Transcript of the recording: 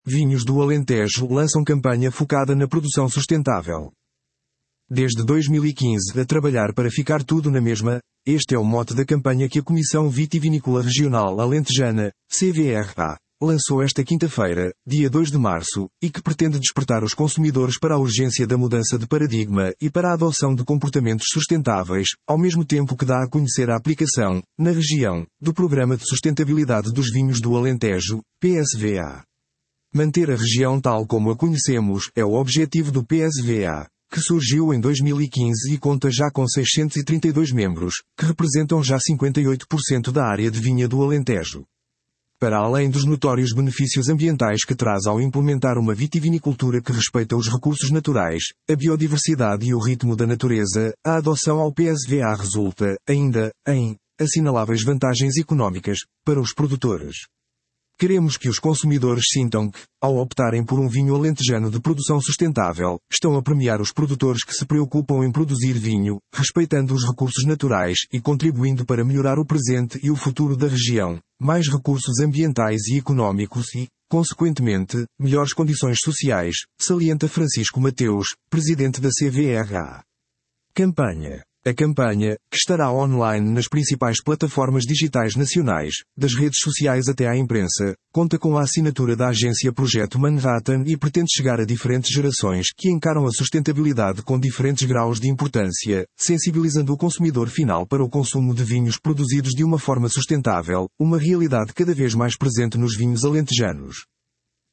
Vinhos do Alentejo lançam campanha focada na produção sustentável. Desde 2015 a trabalhar para ficar tudo na mesma, este é o mote da campanha que a Comissão Vitivinícola Regional Alentejana, CVRA, lançou esta quinta-feira, dia 2 de março, e que pretende despertar os consumidores para a urgência da mudança de paradigma e para a adoção de comportamentos sustentáveis, ao mesmo tempo que dá a conhecer a aplicação, na região, do Programa de Sustentabilidade dos Vinhos do Alentejo, PSVA. Manter a região tal como a conhecemos é o objetivo do PSVA, que surgiu em 2015 e conta já com 632 membros, que representam já 58% da área de vinha do Alentejo. Para além dos notórios benefícios ambientais que traz ao implementar uma vitivinicultura que respeita os recursos naturais, a biodiversidade e o ritmo da natureza, a adoção ao PSVA resulta, ainda, em assinaláveis vantagens económicas para os produtores. Queremos que os consumidores sintam que, ao optarem por um vinho alentejano de produção sustentável, estão a premiar os produtores que se preocupam em produzir vinho, respeitando os recursos naturais e contribuindo para melhorar o presente e o futuro da região, mais recursos ambientais e económicos e, consequentemente, melhores condições sociais, salienta Francisco Mateus, presidente da CVRA. Campanha. A campanha, que estará online nas principais plataformas digitais nacionais, das redes sociais até à imprensa, conta com a assinatura da agência Projeto Manhattan e pretende chegar a diferentes gerações que encaram a sustentabilidade com diferentes graus de importância, sensibilizando o consumidor final para o consumo de vinhos produzidos de uma forma sustentável, uma realidade cada vez mais presente nos vinhos alentejanos.